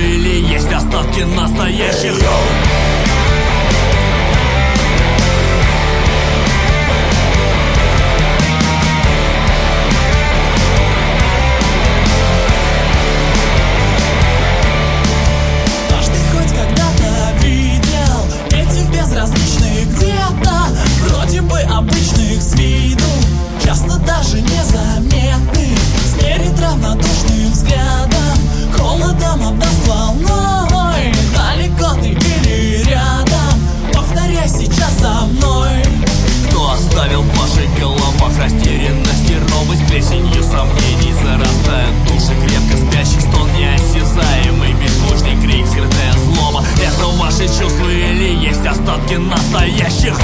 или есть остатки настоящих? Обычных с виду, часто даже незаметны, смерит равнодушным взглядом, холодом обдаст волной. Далеко ты или рядом, повторяй сейчас за мной. Кто оставил в ваших головах растерянность и робость? Плесенью сомнений зарастают души крепко спящих, стон неосязаемый, беззвучный крик, скрытая злоба. Это ваши чувства или есть остатки настоящих?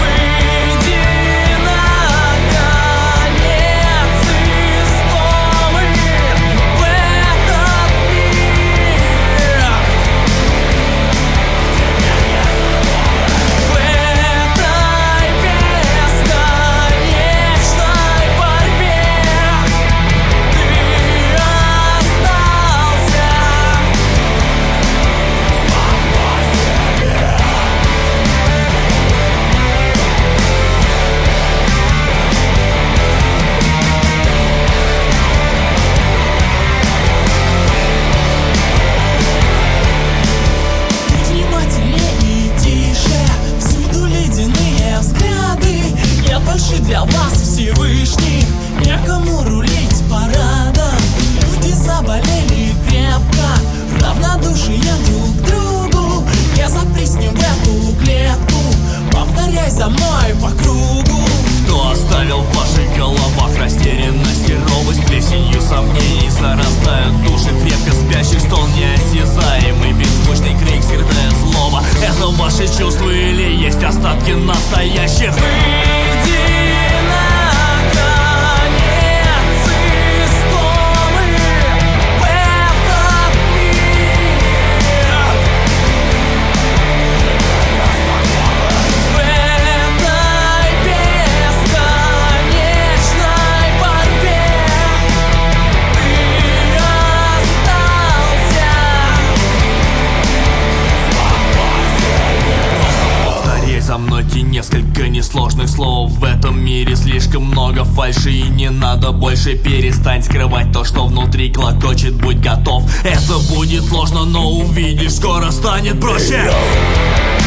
Для вас Всевышний, некому рулить парадом. Люди заболели крепко, равнодушие друг к другу. Не запрись в эту клетку, повторяй за мной по кругу. Кто оставил в ваших головах растерянность и робость? Плесенью сомнений зарастают души крепко спящих, стон неосязаемый, беззвучный крик, скрытая злоба. Это ваши чувства или есть остатки настоящих? За мной те несколько несложных слов. В этом мире слишком много фальши, и не надо больше. Перестань скрывать то, что внутри клокочет. Будь готов, это будет сложно, но увидишь, скоро станет проще.